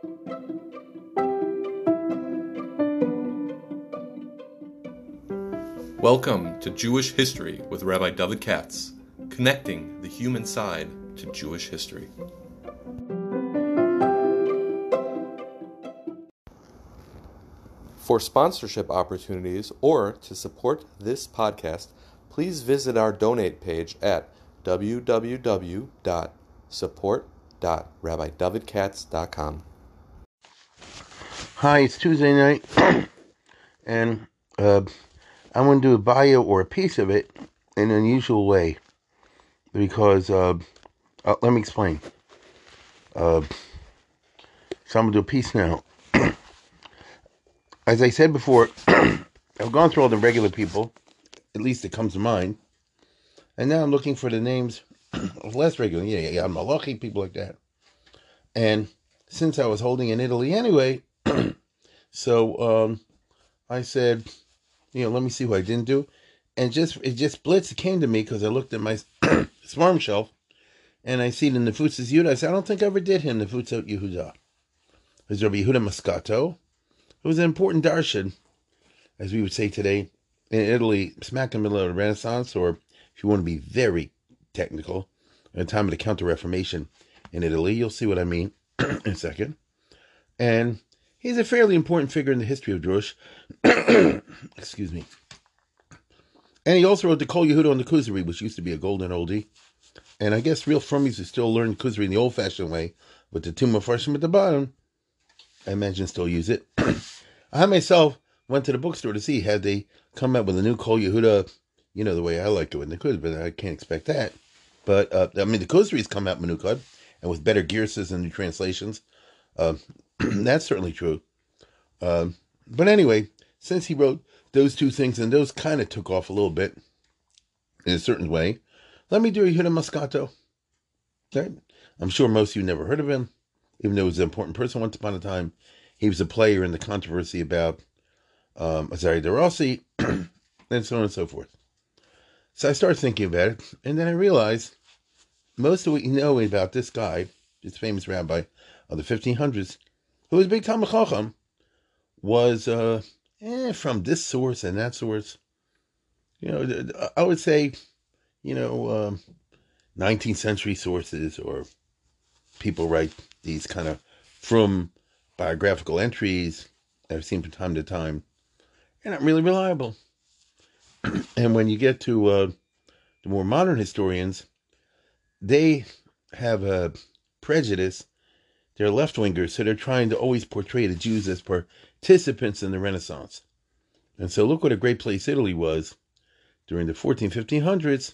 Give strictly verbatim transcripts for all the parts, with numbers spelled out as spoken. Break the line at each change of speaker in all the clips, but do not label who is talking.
Welcome to Jewish History with Rabbi David Katz, connecting the human side to Jewish history. For sponsorship opportunities or to support this podcast, please visit our donate page at w w w dot support dot rabbi david katz dot com.
Hi, it's Tuesday night, and uh, I'm going to do a bio or a piece of it in an unusual way, because, uh, uh, let me explain. Uh, so I'm going to do a piece now. As I said before, I've gone through all the regular people, at least it comes to mind, and now I'm looking for the names of less regular, yeah, yeah, yeah, Malachi, people like that. And since I was holding in Italy anyway, so um, I said, you know, let me see who I didn't do. And just it just blitz, it came to me because I looked at my Swarm shelf, and I see the Nefutzas Yehuda. I said, I don't think I ever did him, Nefutzot Yehuda. There's Rabbi Yehuda Moscato, who was an important darshan, as we would say today, in Italy, smack in the middle of the Renaissance, or if you want to be very technical, at the time of the Counter-Reformation in Italy. You'll see what I mean in a second. And he's a fairly important figure in the history of Jewish. Excuse me. And he also wrote the Kol Yehuda on the Kuzari, which used to be a golden oldie. And I guess real Frummies who still learn Kuzari in the old-fashioned way, with the two Mefarshim at the bottom, I imagine still use it. I myself went to the bookstore to see had they come out with a new Kol Yehuda, you know, the way I like it when they could, but I can't expect that. But, uh, I mean, the Kuzari's come out Menukad, and with better gearses and new translations. Uh, that's certainly true. Uh, but anyway, since he wrote those two things, and those kind of took off a little bit in a certain way, let me do Yehuda Moscato. Right? I'm sure most of you never heard of him, even though he was an important person once upon a time. He was a player in the controversy about um, Azari de Rossi, and so on and so forth. So I started thinking about it, and then I realized most of what you know about this guy, this famous rabbi of the fifteen hundreds, who was a big Talmid Chacham, was uh, eh, from this source and that source. You know, I would say, you know, um, nineteenth century sources, or people write these kind of from biographical entries that I've seen from time to time. They're not really reliable. And when you get to uh, the more modern historians, they have a prejudice. They're left-wingers, so they're trying to always portray the Jews as participants in the Renaissance. And so look what a great place Italy was during the fourteen, fifteen hundreds.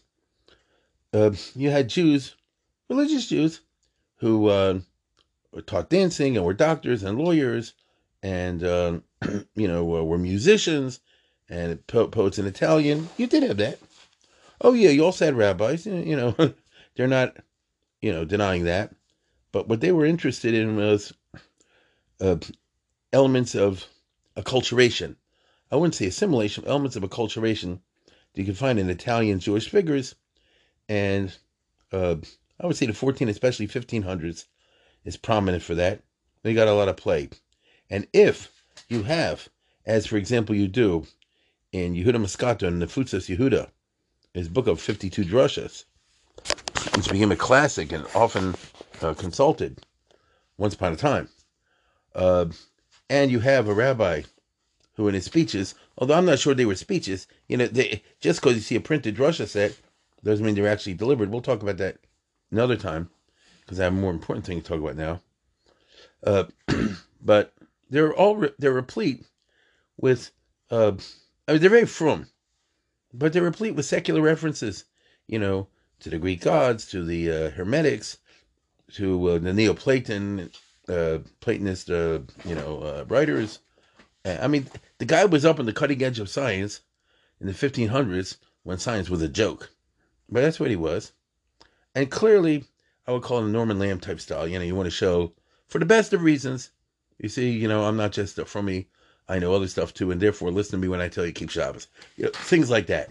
Uh, you had Jews, religious Jews, who uh, were taught dancing and were doctors and lawyers, and uh, you know, uh, were musicians and po- poets in Italian. You did have that. Oh yeah, you also had rabbis. You know, they're not, you know, denying that. But what they were interested in was uh, elements of acculturation. I wouldn't say assimilation, elements of acculturation that you can find in Italian Jewish figures. And uh, I would say the fourteen, especially fifteen hundreds, is prominent for that. They got a lot of play. And if you have, as for example you do, in Yehuda Moscato and Nefutzas Yehuda, his book of fifty-two drashas, which became a classic and often uh, consulted once upon a time. Uh, and you have a rabbi who in his speeches, although I'm not sure they were speeches, you know, they, just because you see a printed drasha set doesn't mean they're actually delivered. We'll talk about that another time, because I have a more important thing to talk about now. Uh, but they're all, re- they're replete with, uh, I mean, they're very frum, but they're replete with secular references, you know, to the Greek gods, to the uh, Hermetics, to uh, the Neoplaton, uh, Platonist, uh, you know, uh, writers. Uh, I mean, the guy was up on the cutting edge of science in the fifteen hundreds when science was a joke. But that's what he was. And clearly, I would call it a Norman Lamb type style. You know, you want to show, for the best of reasons, you see, you know, I'm not just from me, I know other stuff too, and therefore listen to me when I tell you keep Shabbos. You know, things like that.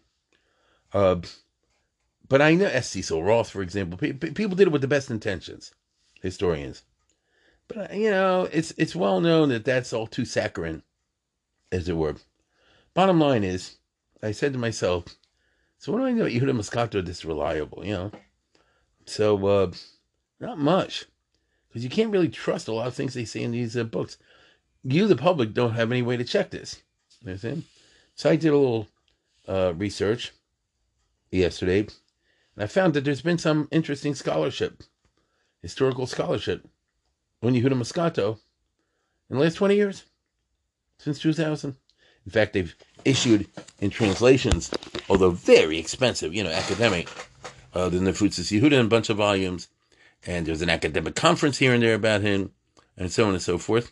Uh, but I know S. Cecil Roth, for example, pe- pe- people did it with the best intentions, historians. But, you know, it's it's well known that that's all too saccharine, as it were. Bottom line is, I said to myself, so what do I know Yehuda Moscato that's reliable, you know? So, uh, not much. Because you can't really trust a lot of things they say in these uh, books. You, the public, don't have any way to check this. You understand? So I did a little uh, research yesterday, and I found that there's been some interesting scholarship, historical scholarship, on Yehuda Moscato in the last twenty years, since two thousand. In fact, they've issued in translations, although very expensive, you know, academic, uh, the Nefutzus Yehuda in a bunch of volumes, and there's an academic conference here and there about him, and so on and so forth.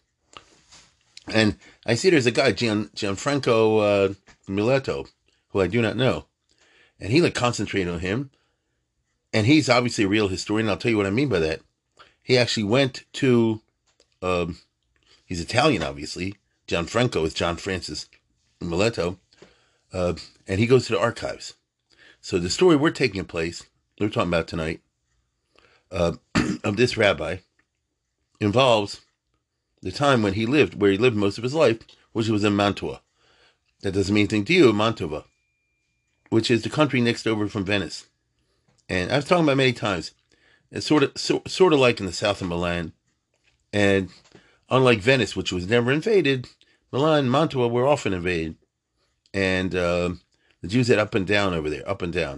And I see there's a guy, Gian, Gianfranco uh, Mileto, who I do not know, and he like concentrated on him, and he's obviously a real historian. I'll tell you what I mean by that. He actually went to, um, he's Italian, obviously. Gianfranco is John Francis Mileto, uh, and he goes to the archives. So the story we're taking place, we're talking about tonight, uh, of this rabbi, involves the time when he lived, where he lived most of his life, which was in Mantua. That doesn't mean anything to you, Mantova, which is the country next over from Venice. And I've talked about many times. It's sort of so, sort of like in the south of Milan. And unlike Venice, which was never invaded, Milan and Mantua were often invaded. And uh, the Jews had up and down over there, up and down.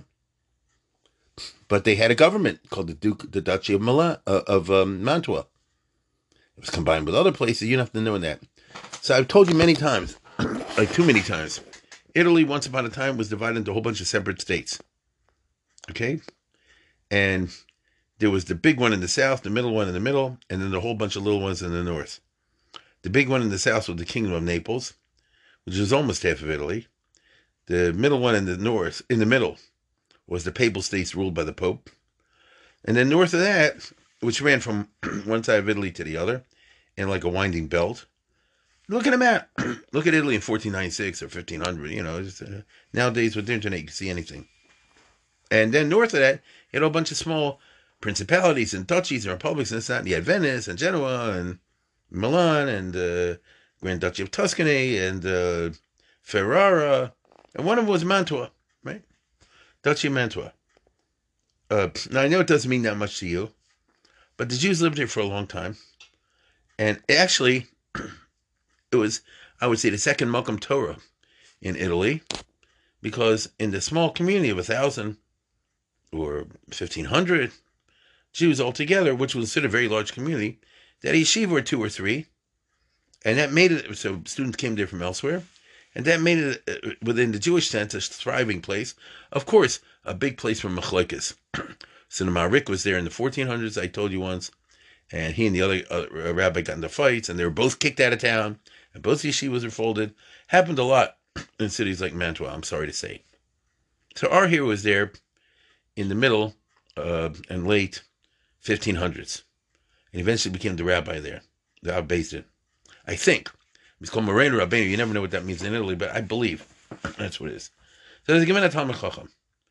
But they had a government called the Duke, the Duchy of Milan, uh, of um, Mantua. It was combined with other places. You don't have to know that. So I've told you many times, like too many times, Italy once upon a time was divided into a whole bunch of separate states. Okay? And there was the big one in the south, the middle one in the middle, and then the whole bunch of little ones in the north. The big one in the south was the Kingdom of Naples, which was almost half of Italy. The middle one in the north, in the middle, was the Papal States ruled by the Pope. And then north of that, which ran from one side of Italy to the other, in like a winding belt. Look at a map. Look at Italy in fourteen ninety-six or fifteen hundred. You know, just, uh, nowadays with the internet, you can see anything. And then north of that, you had a bunch of small principalities and duchies and republics and this and that. And you had Venice and Genoa and Milan and uh, Grand Duchy of Tuscany and uh, Ferrara. And one of them was Mantua, right? Duchy of Mantua. Uh, now, I know it doesn't mean that much to you, but the Jews lived here for a long time. And actually, it was, I would say, the second Malkam Torah in Italy, because in the small community of a thousand or fifteen hundred Jews altogether, which was considered a very large community, that yeshiva were two or three, and that made it, so students came there from elsewhere, and that made it, within the Jewish sense, a thriving place. Of course, a big place for machlokes. So the Marik was there in the fourteen hundreds, I told you once, and he and the other uh, rabbi got into fights, and they were both kicked out of town, and both yeshivas were folded. Happened a lot in cities like Mantua, I'm sorry to say. So our hero was there in the middle uh, and late fifteen hundreds, and eventually became the rabbi there, the Abbezdin. I think. It's called Moreno Rabbeinu. You never know what that means in Italy, but I believe that's what it is. So there's a Gemara Talmud Chacham.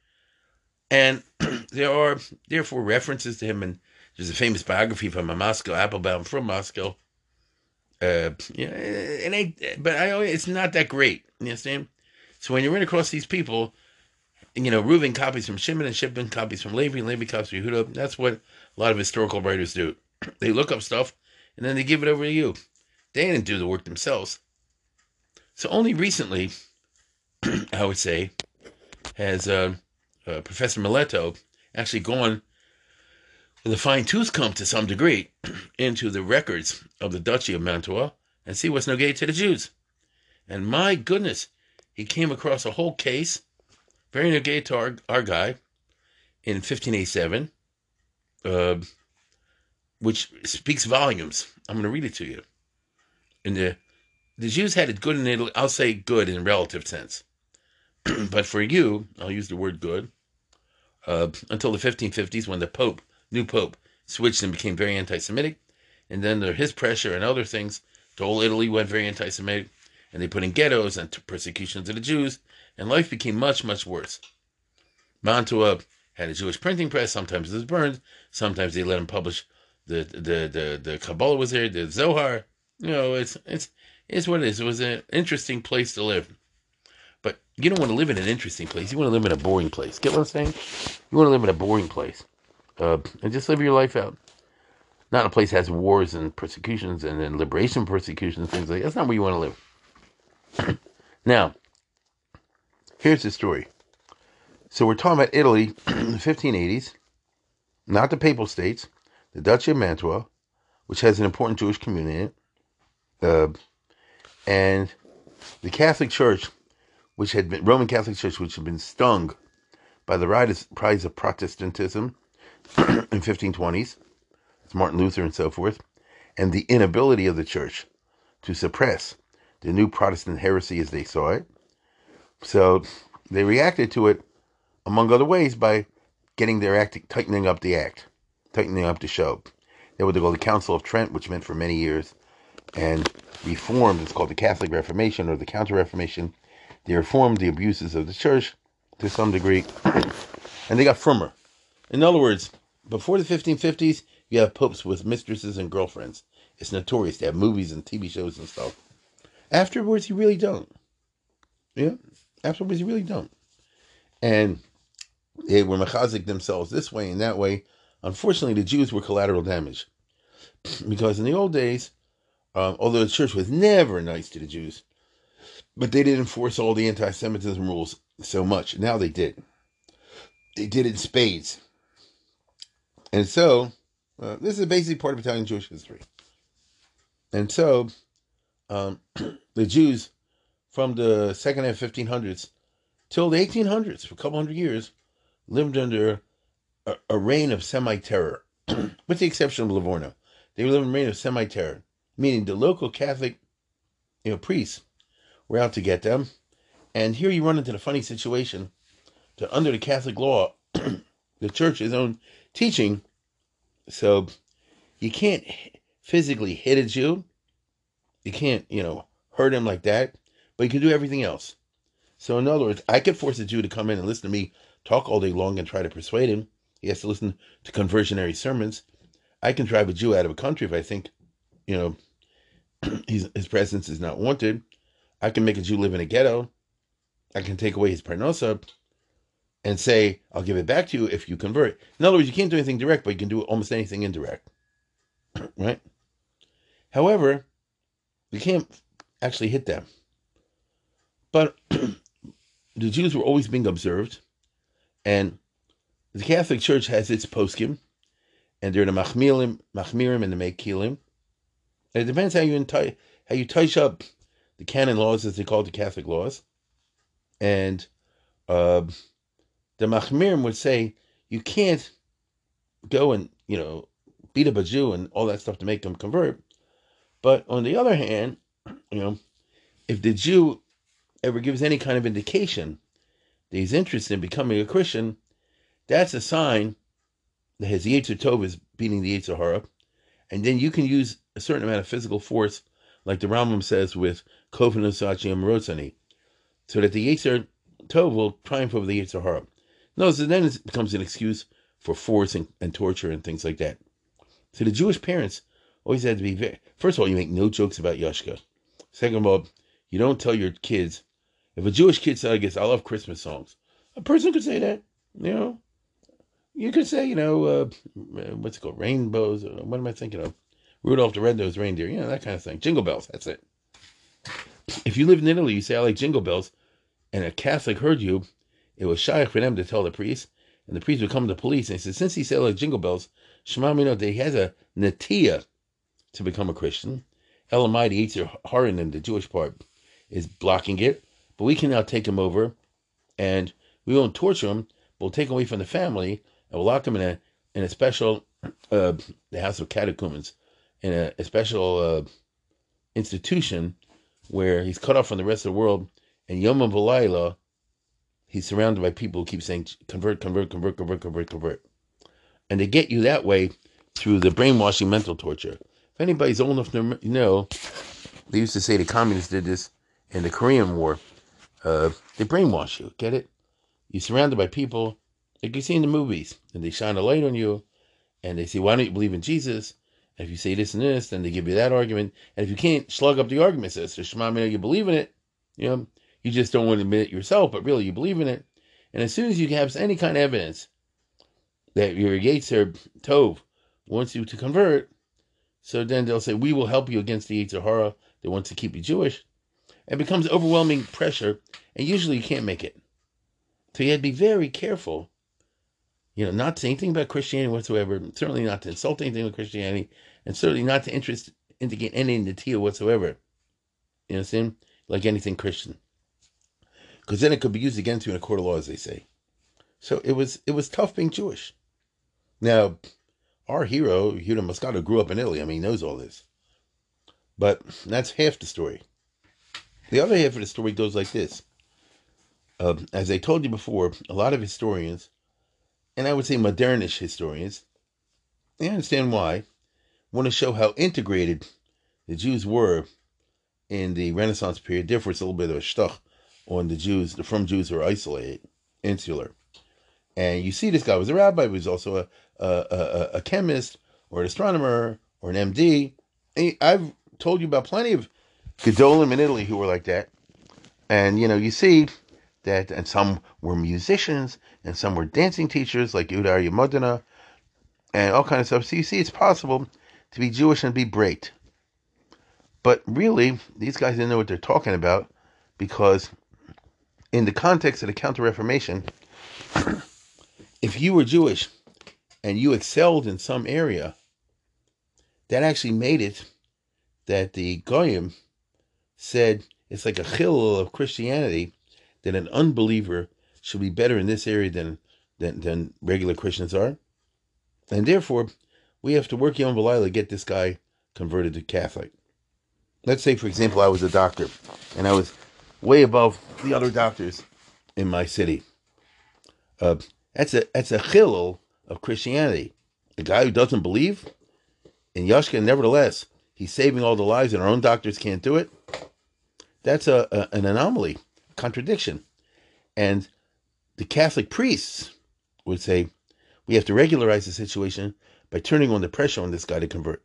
And there are, therefore, references to him, and there's a famous biography from a Moscow, Applebaum from Moscow. Uh, yeah, and I, but I, it's not that great. You understand? So when you run across these people, you know, Reuven copies from Shimon, and Shimon copies from Levi, and Levi copies from Yehuda. That's what a lot of historical writers do. They look up stuff, and then they give it over to you. They didn't do the work themselves. So only recently, I would say, has uh, uh, Professor Mileto actually gone with a fine-tooth comb to some degree into the records of the Duchy of Mantua and see what's nogay to the Jews. And my goodness, he came across a whole case, very nogay to our, our guy, in fifteen eighty-seven, uh, which speaks volumes. I'm going to read it to you. And the, the Jews had it good in Italy. I'll say good in relative sense. But for you, I'll use the word good, uh, until the fifteen fifties when the Pope, new Pope, switched and became very anti-Semitic. And then there, his pressure and other things, the whole Italy went very anti-Semitic. And they put in ghettos and persecutions of the Jews. And life became much, much worse. Mantua had a Jewish printing press. Sometimes it was burned. Sometimes they let him publish the the the the Kabbalah was there, the Zohar. You know, it's it's it's what it is. It was an interesting place to live. But you don't want to live in an interesting place. You want to live in a boring place. Get what I'm saying? You want to live in a boring place. Uh, and just live your life out. Not in a place that has wars and persecutions and then liberation persecutions and things like that. That's not where you want to live. Now, here's the story. So we're talking about Italy in the fifteen eighties. Not the Papal States. The Duchy of Mantua, which has an important Jewish community in it. Uh, and the Catholic Church, which had been, Roman Catholic Church, which had been stung by the rise of Protestantism in fifteen twenties, it's Martin Luther and so forth, and the inability of the church to suppress the new Protestant heresy as they saw it. So they reacted to it, among other ways, by getting their act, tightening up the act, tightening up the show. They would go the Council of Trent, which meant for many years, and reformed. It's called the Catholic Reformation or the Counter-Reformation. They reformed the abuses of the church to some degree, and they got firmer. In other words, before the fifteen fifties, you have popes with mistresses and girlfriends. It's notorious. They have movies and T V shows and stuff. Afterwards, you really don't. Yeah? Afterwards, you really don't. And they were mechazik themselves this way and that way. Unfortunately, the Jews were collateral damage. Because in the old days, um, although the church was never nice to the Jews, but they didn't enforce all the anti-Semitism rules so much. Now they did. They did it in spades. And so, uh, this is a basic part of Italian Jewish history. And so, um, the Jews from the second half fifteen hundreds till the eighteen hundreds, for a couple hundred years, lived under a, a reign of semi-terror, with the exception of Livorno. They lived in a reign of semi-terror, meaning the local Catholic, you know, priests were out to get them. And here you run into the funny situation that under the Catholic law, the church's own teaching, so you can't physically hit a Jew. You can't, you know, hurt him like that, but you can do everything else. So in other words, I could force a Jew to come in and listen to me talk all day long and try to persuade him. He has to listen to conversionary sermons. I can drive a Jew out of a country if I think, you know, he's, his presence is not wanted. I can make a Jew live in a ghetto. I can take away his parnosa and say, I'll give it back to you if you convert. In other words, you can't do anything direct, but you can do almost anything indirect. Right? However, you can't actually hit them. But the Jews were always being observed, and the Catholic Church has its poskim, and they're the machmirim, machmirim and the mekilim. And it depends how you enti- how you touch up the canon laws, as they call it, the Catholic laws. And uh, the machmirim would say you can't go and, you know, beat up a Jew and all that stuff to make them convert. But on the other hand, you know, if the Jew ever gives any kind of indication that he's interested in becoming a Christian, that's a sign that his Yetzer Tov is beating the Yetzer Hara. And then you can use a certain amount of physical force, like the Rambam says with Kofen Usachi and Rotzani, so that the Yetzer Tov will triumph over the Yetzer Hara. No, so then it becomes an excuse for force and, and torture and things like that. So the Jewish parents always had to be very... First of all, you make no jokes about Yoshka. Second of all, you don't tell your kids... If a Jewish kid says, I guess, I love Christmas songs, a person could say that, you know. You could say, you know, uh, what's it called? Rainbows. Or what am I thinking of? Rudolph the Red-Nosed Reindeer. You know, that kind of thing. Jingle bells. That's it. If you live in Italy, you say, I like jingle bells, and a Catholic heard you, it was shy for them to tell the priest, and the priest would come to the police, and he said, since he said like jingle bells, Shema Mino, he has a natia to become a Christian. Elamai, the Yetzer Hara in the Jewish part, is blocking it, but we can now take him over, and we won't torture him, but we'll take him away from the family, and we'll lock him in a in a special, uh, the House of Catechumens, in a, a special uh, institution where he's cut off from the rest of the world, and Yom V'Layla, he's surrounded by people who keep saying, convert, convert, convert, convert, convert, convert. And they get you that way through the brainwashing mental torture. If anybody's old enough to know, they used to say the communists did this in the Korean War. Uh, they brainwash you, get it? You're surrounded by people, like you see in the movies, and they shine a light on you, And they say, why don't you believe in Jesus? And if you say this and this, then they give you that argument. And if you can't slug up the argument, says, so Shema Mino, you believe in it, you know, you just don't want to admit it yourself, but really you believe in it. And as soon as you have any kind of evidence that your Yetzer Tov wants you to convert, so then they'll say, we will help you against the Yetzer Hara that wants to keep you Jewish. It becomes overwhelming pressure, and usually you can't make it. So you have to be very careful, you know, not to say anything about Christianity whatsoever, certainly not to insult anything with Christianity, and certainly not to interest, indicate any natia whatsoever. You understand? Like anything Christian. Because then it could be used against you in a court of law, as they say. So it was it was tough being Jewish. Now, our hero, Yehuda Moscato, grew up in Italy. I mean, he knows all this. But that's half the story. The other half of the story goes like this. Uh, as I told you before, a lot of historians, and I would say modernish historians, they understand why, want to show how integrated the Jews were in the Renaissance period. Therefore, it's a little bit of a shtuch on the Jews, the from Jews who are isolated, insular. And you see this guy was a rabbi, but he was also a, a, a, a chemist, or an astronomer, or an M D. And I've told you about plenty of Gedolim in Italy who were like that. And, you know, you see that, and some were musicians, and some were dancing teachers, like Yehuda Arya Modena, and all kinds of stuff. So you see, it's possible to be Jewish and be great. But really, these guys didn't know what they're talking about, because in the context of the Counter-Reformation, if you were Jewish and you excelled in some area, that actually made it that the Goyim said it's like a chilul of Christianity, that an unbeliever should be better in this area than than, than regular Christians are. And therefore, we have to work Yom V'Layla to get this guy converted to Catholic. Let's say, for example, I was a doctor, and I was way above the other doctors in my city. Uh, that's a that's a chilul of Christianity. The guy who doesn't believe in Yashka, nevertheless, he's saving all the lives, and our own doctors can't do it. That's a, a an anomaly, a contradiction. And the Catholic priests would say, we have to regularize the situation by turning on the pressure on this guy to convert.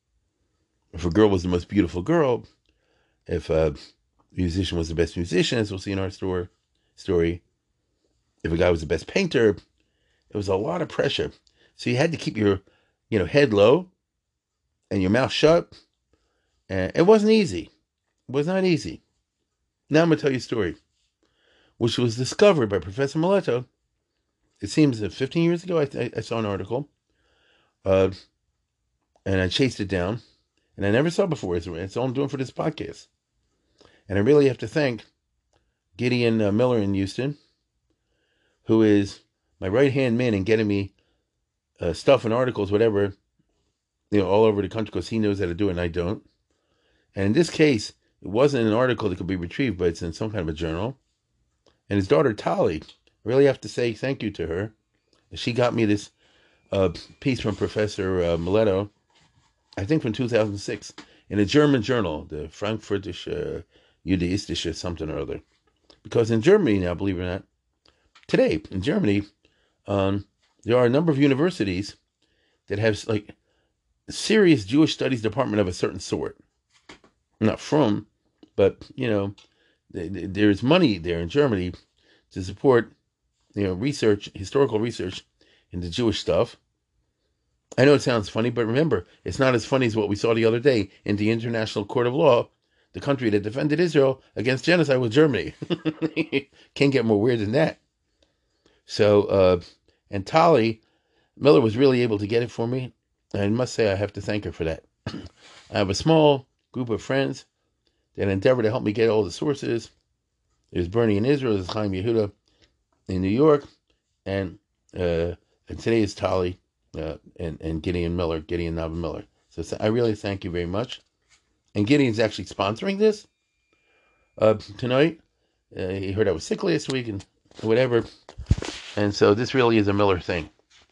If a girl was the most beautiful girl, if a musician was the best musician, as we'll see in our store, story, if a guy was the best painter, it was a lot of pressure. So you had to keep your, you know, head low and your mouth shut. And it wasn't easy. It was not easy. Now I'm going to tell you a story, which was discovered by Professor Mileto. It seems that fifteen years ago, I, I, I saw an article, uh, and I chased it down, and I never saw it before. It's, it's all I'm doing for this podcast. And I really have to thank Gideon uh, Miller in Houston, who is my right-hand man in getting me uh, stuff and articles, whatever, you know, all over the country, because he knows how to do it and I don't. And in this case, it wasn't an article that could be retrieved, but it's in some kind of a journal. And his daughter, Tali, I really have to say thank you to her. She got me this uh, piece from Professor uh, Mileto, I think from two thousand six, in a German journal, the Frankfurtische Judaistische something or other. Because in Germany now, believe it or not, today in Germany, um, there are a number of universities that have like serious Jewish studies department of a certain sort. Not from, but, you know, there's money there in Germany to support, you know, research, historical research into Jewish stuff. I know it sounds funny, but remember, it's not as funny as what we saw the other day in the International Court of Law, the country that defended Israel against genocide was Germany. Can't get more weird than that. So, uh, and Tali Miller was really able to get it for me. And I must say I have to thank her for that. I have a small group of friends that endeavor to help me get all the sources. There's Bernie in Israel, there's Chaim Yehuda in New York, and uh, and today is Tali uh, and, and Gideon Miller, Gideon Nava Miller. So I really thank you very much. And Gideon's actually sponsoring this uh, tonight. Uh, he heard I was sick last week and whatever. And so this really is a Miller thing.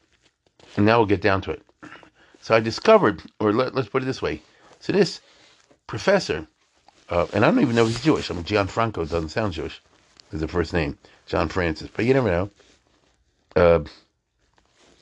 And now we'll get down to it. So I discovered, or let, let's put it this way. So this professor, uh, and I don't even know if he's Jewish. I mean, Gianfranco doesn't sound Jewish. Is the first name, John Francis. But you never know. Uh,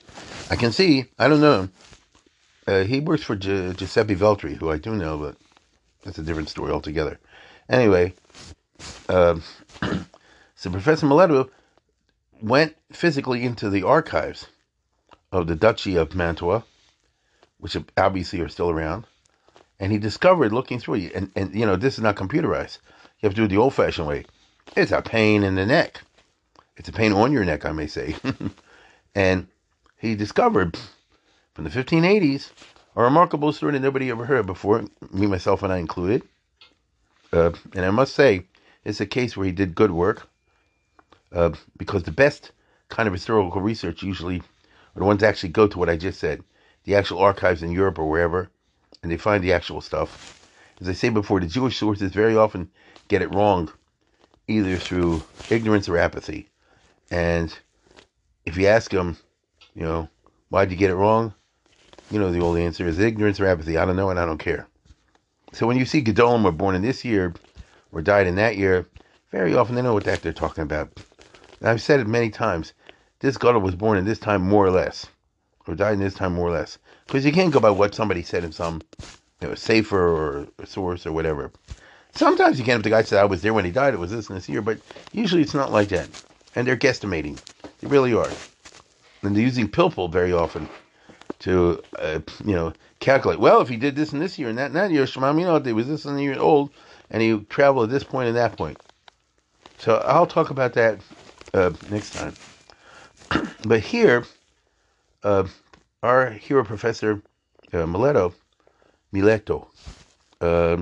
I can see, I don't know. Uh, he works for Gi- Giuseppe Veltri, who I do know, but that's a different story altogether. Anyway, uh, so Professor Mileto went physically into the archives of the Duchy of Mantua, which obviously are still around, and he discovered, looking through it, and, and you know, this is not computerized. You have to do it the old-fashioned way. It's a pain in the neck. It's a pain on your neck, I may say. And he discovered, from the fifteen eighties, a remarkable story that nobody ever heard before, me, myself, and I included. Uh, and I must say, it's a case where he did good work, uh, because the best kind of historical research usually are the ones that actually go to what I just said, the actual archives in Europe or wherever, and they find the actual stuff. As I say before, the Jewish sources very often get it wrong, either through ignorance or apathy. And if you ask them, you know, why'd you get it wrong? You know, the old answer is ignorance or apathy. I don't know and I don't care. So when you see Gedolim were born in this year or died in that year, very often they know what the heck they're talking about. And I've said it many times. This Gadol was born in this time more or less, or died in this time more or less. Because you can't go by what somebody said in some, you know, safer or a source or whatever. Sometimes you can, if the guy said, I was there when he died, it was this and this year, but usually it's not like that. And they're guesstimating. They really are. And they're using pilpul very often to, uh, you know, calculate. Well, if he did this in this year and that in that year, Shema, you know, it was this and the year old, and he traveled at this point and that point. So I'll talk about that uh, next time. But here, uh, our hero professor, uh, Mileto, Mileto, uh,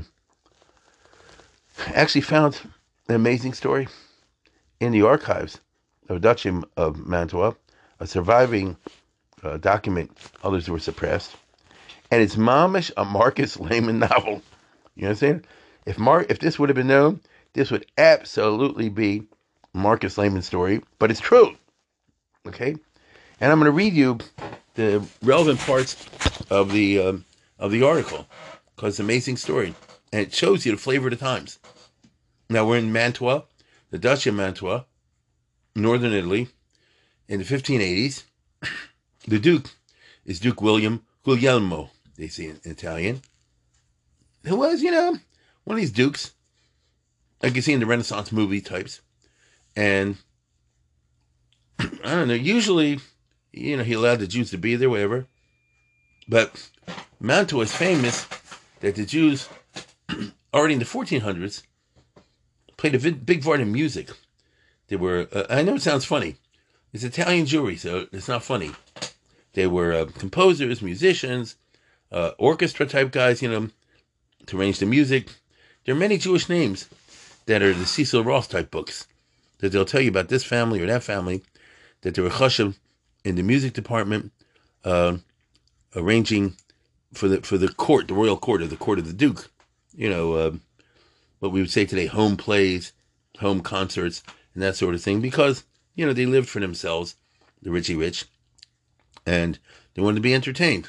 actually found an amazing story in the archives of Duchy of Mantua, a surviving uh, document. Others were suppressed, and it's mamish a Marcus Lehman novel. You understand? If Mar- if this would have been known, this would absolutely be Marcus Lehman's story, but it's true. Okay, and I'm going to read you the relevant parts of the um, of the article because it's an amazing story, and it shows you the flavor of the times. Now we're in Mantua, the Duchy of Mantua, northern Italy, in the fifteen eighties. The Duke is Duke William Guglielmo, they say in Italian, who was, you know, one of these dukes, like you see in the Renaissance movie types. And I don't know, usually, you know, he allowed the Jews to be there, whatever. But Mantua is famous that the Jews, already in the fourteen hundreds, played a big part in music. They were, uh, I know it sounds funny. It's Italian Jewry, so it's not funny. They were uh, composers, musicians, uh, orchestra type guys, you know, to arrange the music. There are many Jewish names that are the Cecil Roth type books that they'll tell you about this family or that family, that they were chashuv in the music department, uh, arranging for the for the court, the royal court, or the court of the Duke. You know, uh, what we would say today, home plays, home concerts, and that sort of thing, because, you know, they lived for themselves, the richy rich, and they wanted to be entertained.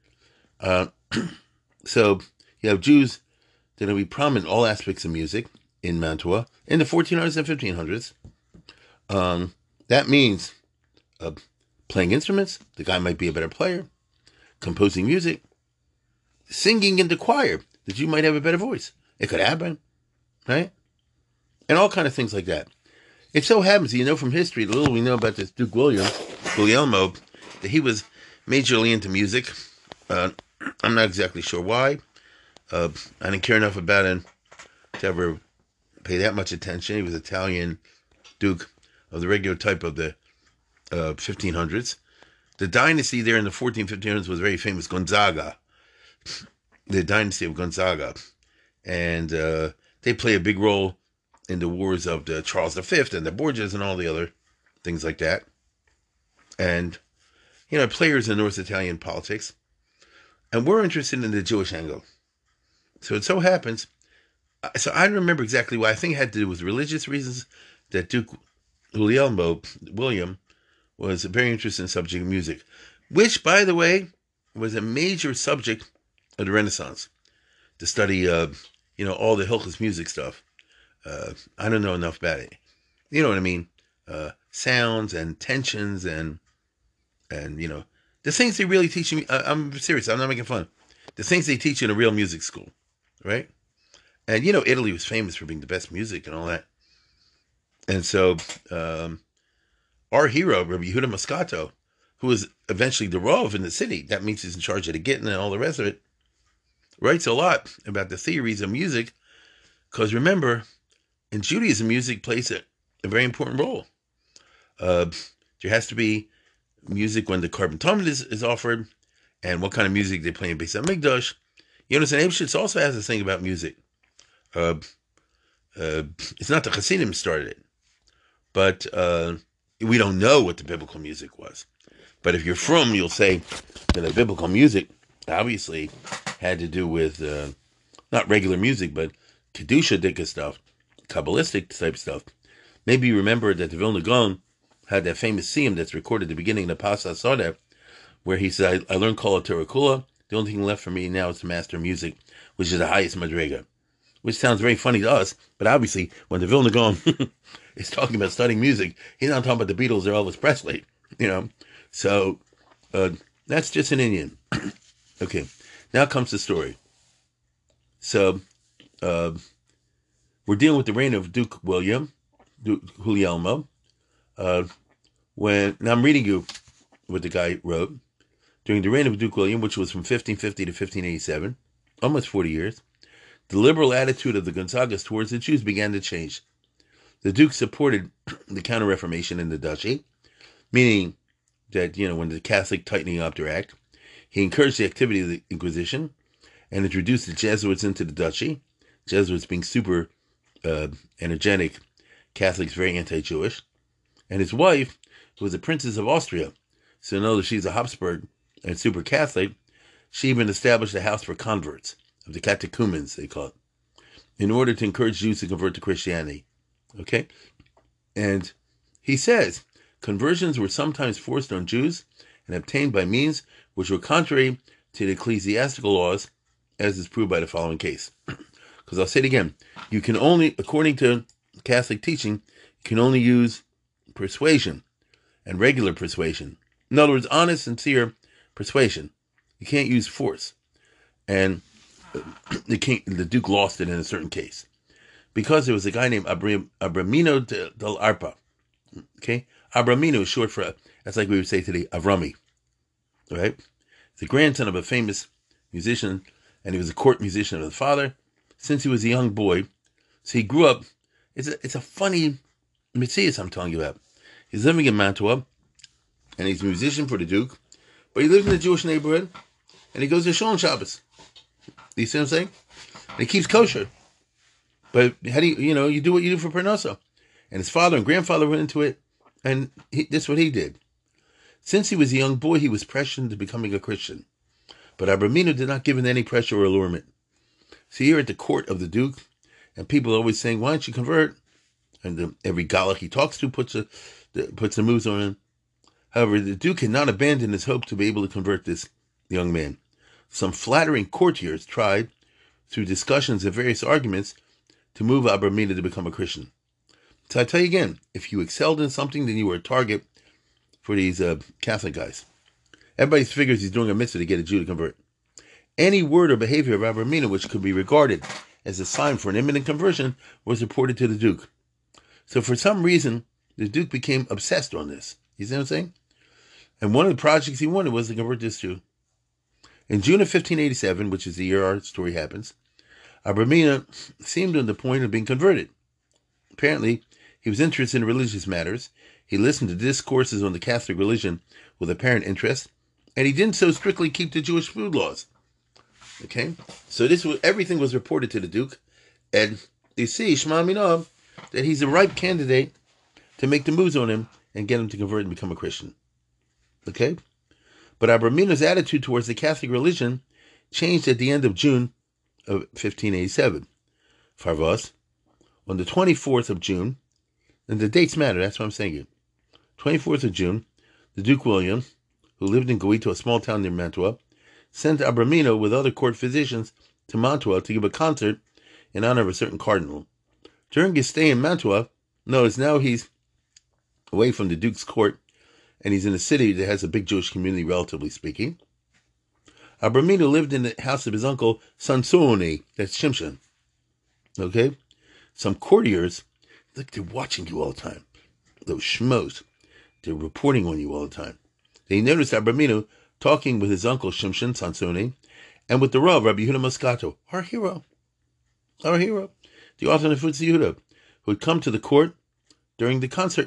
Uh, so you have Jews that will be prominent in all aspects of music in Mantua in the fourteen hundreds and fifteen hundreds. Um, that means uh, playing instruments. The guy might be a better player. Composing music. Singing in the choir. The Jew might have a better voice. It could happen, right? And all kind of things like that. It so happens, you know from history, the little we know about this Duke William, Guglielmo, that he was majorly into music. Uh, I'm not exactly sure why. Uh, I didn't care enough about him to ever pay that much attention. He was Italian Duke of the regular type of the uh, fifteen hundreds. The dynasty there in the fourteen, fifteen hundreds was very famous, Gonzaga. The dynasty of Gonzaga. And uh, they play a big role in the wars of the Charles the Fifth and the Borgias and all the other things like that. And, you know, players in North Italian politics. And we're interested in the Jewish angle. So it so happens, so I don't remember exactly why. I think it had to do with religious reasons that Duke Guglielmo, William, was a very interested in subject of music, which, by the way, was a major subject of the Renaissance, to study, uh, you know, all the Hilchos music stuff. Uh, I don't know enough about it. You know what I mean? Uh, sounds and tensions and, and, you know, the things they really teach you, I, I'm serious, I'm not making fun. The things they teach you in a real music school, right? And, you know, Italy was famous for being the best music and all that. And so um, our hero, Rabbi Yehuda Moscato, who was eventually the Rav in the city, that means he's in charge of the Gittin and all the rest of it, writes a lot about the theories of music. Because remember, in Judaism, music plays a, a very important role. Uh, there has to be music when the Korban Tamid is, is offered, and what kind of music they play in Beis HaMikdash. You understand? Eibshitz also has this thing about music. Uh, uh, it's not the Hasidim started it, but uh, we don't know what the biblical music was. But if you're from, you'll say that the biblical music obviously had to do with uh, not regular music, but Kedusha Dika stuff, Kabbalistic type stuff. Maybe you remember that the Vilna Gaon had that famous siyum that's recorded at the beginning of the Pas HaSodeh, where he said, I, I learned Kol HaTorah Kula. The only thing left for me now is to master music, which is the highest madrega. Which sounds very funny to us, but obviously, when the Vilna Gaon is talking about studying music, he's not talking about the Beatles or Elvis Presley, you know. So, uh, that's just an Indian. Okay, now comes the story. So, uh, we're dealing with the reign of Duke William, Duke Guglielmo. Uh, when now I'm reading you what the guy wrote. During the reign of Duke William, which was from fifteen fifty to fifteen eighty-seven, almost forty years, the liberal attitude of the Gonzagas towards the Jews began to change. The Duke supported the Counter-Reformation in the Duchy, meaning that, you know, when the Catholic tightening up their act, he encouraged the activity of the Inquisition and introduced the Jesuits into the Duchy, Jesuits being super uh, energetic, Catholics very anti-Jewish, and his wife was a princess of Austria, so now that she's a Habsburg and super Catholic, she even established a house for converts, of the catechumens, they call it, in order to encourage Jews to convert to Christianity. Okay? And he says, conversions were sometimes forced on Jews and obtained by means which were contrary to the ecclesiastical laws, as is proved by the following case. Because I'll say it again, you can only, according to Catholic teaching, you can only use persuasion and regular persuasion. In other words, honest, sincere persuasion. You can't use force. And the king, the Duke lost it in a certain case. Because there was a guy named Abram, Abramino del Arpa. Okay? Abramino is short for, that's like we would say today, Avrami. Right? The grandson of a famous musician, and he was a court musician of the father since he was a young boy. So he grew up, it's a, it's a funny Matthias I'm telling you about. He's living in Mantua, and he's a musician for the Duke, but he lives in a Jewish neighborhood, and he goes to Shul on Shabbos. You see what I'm saying? And he keeps kosher. But how do you, you know, you do what you do for Parnasa. And his father and grandfather went into it, and he, this is what he did. Since he was a young boy, he was pressured into becoming a Christian. But Abramino did not give in any pressure or allurement. So here at the court of the Duke, and people are always saying, why don't you convert? And the, every Galach he talks to puts a puts a moves on him. However, the Duke had not abandoned his hope to be able to convert this young man. Some flattering courtiers tried, through discussions and various arguments, to move Abramino to become a Christian. So I tell you again, if you excelled in something, then you were a target for these uh, Catholic guys. Everybody figures he's doing a mitzvah to get a Jew to convert. Any word or behavior of Abramino which could be regarded as a sign for an imminent conversion was reported to the Duke. So for some reason, the Duke became obsessed on this. You see what I'm saying? And one of the projects he wanted was to convert this Jew. In June of fifteen eighty-seven, which is the year our story happens, Abramino seemed on the point of being converted. Apparently, he was interested in religious matters. He listened to discourses on the Catholic religion with apparent interest, and he didn't so strictly keep the Jewish food laws. Okay? So this was, everything was reported to the Duke, and you see, Shema Minah, that he's a ripe candidate to make the moves on him and get him to convert and become a Christian. Okay? But Abramino's attitude towards the Catholic religion changed at the end of June of fifteen eighty-seven. Farvos, on the twenty-fourth of June, and the dates matter, that's what I'm saying here. twenty-fourth of June, the Duke William, who lived in Goito, a small town near Mantua, sent Abramino with other court physicians to Mantua to give a concert in honor of a certain cardinal. During his stay in Mantua, notice now he's away from the Duke's court, and he's in a city that has a big Jewish community, relatively speaking. Abramino lived in the house of his uncle Sansoni, that's Shimshon. Okay? Some courtiers, look, they're watching you all the time. Those schmoes, they're reporting on you all the time. They noticed Abramino talking with his uncle Shimshon, Sansoni, and with the Rav, Rabbi Yehuda Moscato, our hero, our hero, the author of Futzi Yehuda, who had come to the court during the concert.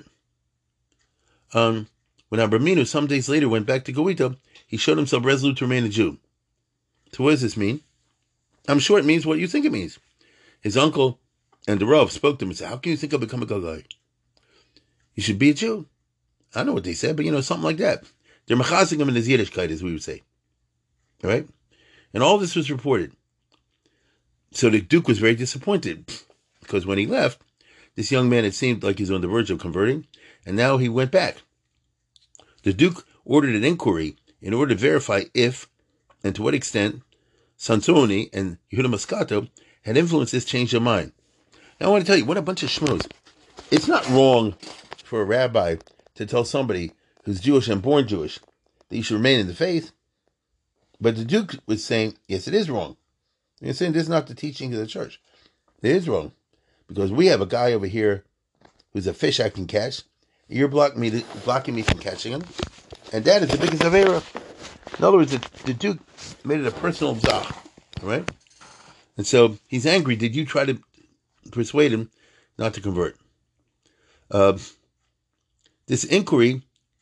Um, when Abramino, some days later, went back to Goita, he showed himself resolute to remain a Jew. So what does this mean? I'm sure it means what you think it means. His uncle and the Rav spoke to him and said, how can you think I'll become a guy? You should be a Jew. I know what they said, but you know, something like that. They're machazing him in his Yiddishkeit, as we would say. All right? And all this was reported. So the Duke was very disappointed, because when he left, this young man, it seemed like he was on the verge of converting, and now he went back. The Duke ordered an inquiry in order to verify if and to what extent Sansoni and Yehuda Moscato had influenced this change of mind. Now I want to tell you, what a bunch of schmoes. It's not wrong for a rabbi to tell somebody who's Jewish and born Jewish that you should remain in the faith. But the Duke was saying, yes, it is wrong. You're saying this is not the teaching of the church. It is wrong. Because we have a guy over here who's a fish I can catch. You're blocking me, blocking me from catching him. And that is the biggest avera. In other words, the, the Duke made it a personal bzach, right? And so he's angry. Did you try to persuade him not to convert? Uh, this inquiry,